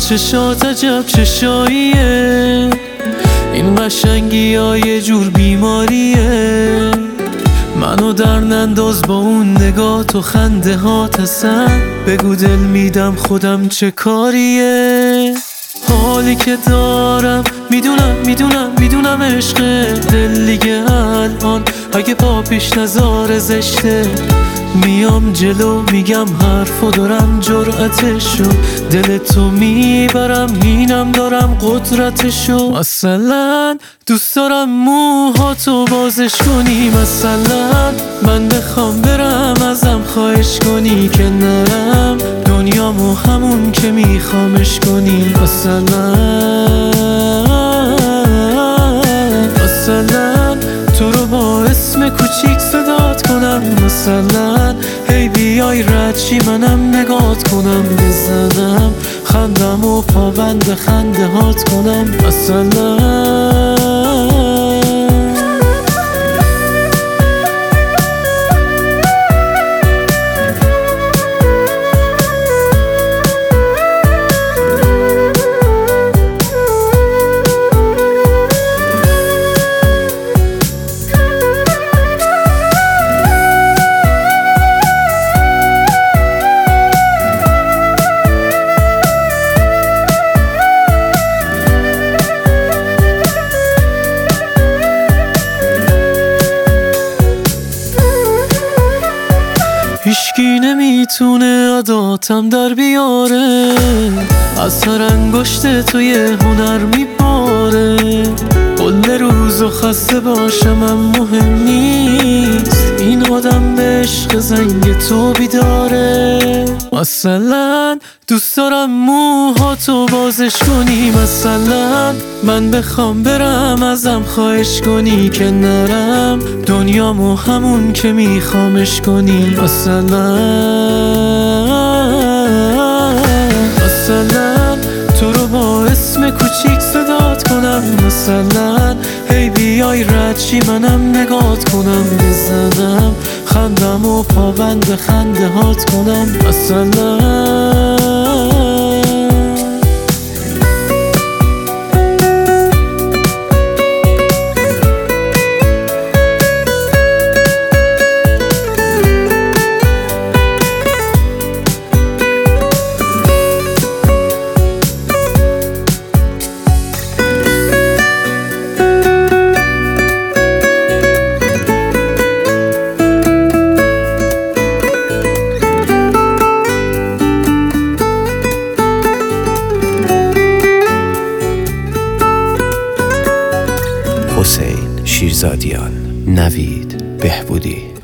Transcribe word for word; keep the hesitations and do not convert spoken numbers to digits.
چشات عجب چشاییه، این قشنگی ها یه جور بیماریه. منو در ننداز با اون نگاه تو خنده ها تسن، بگو دل میدم خودم چه کاریه. حالی که دارم میدونم میدونم میدونم عشق دل دیگه الان اگه پا پیش نذاره زشته. میام جلو میگم حرفو دارم جرأتشو، دل تو میبرم اینم دارم قدرتشو. مثلا دوست دارم موهاتو بازش کنی، مثلا من بخوام برم ازم خواهش کنی که نرم دنیامو همون که میخوامش کنی. مثلا مثلا تو رو با اسم کوچیک صدات کنم، مثلا هی بیای ردشی منم نگات کنم، بزنم خندم و پابند خنده هات کنم. مثلا هیچکی نمیتونه عاداتم در بیاره، از هر انگشت تو یه هنر میباره. کل روز و خسته باشم هم مهم نیست، این آدم به عشق زنگ تو بیداره. مثلا دوست دارم موهاتو بازش کنی، مثلا من بخوام برم ازم خواهش کنی که نرم دنیامو همون که میخوامش کنی. مثلا مثلا تو رو با اسم کوچیک صدات کنم، مثلا هی بیای ردشی منم نگات کنم، بزنم خندم و پابند خنده هات کنم. مثلا حسین شیرزادیان، نوید بهبودی.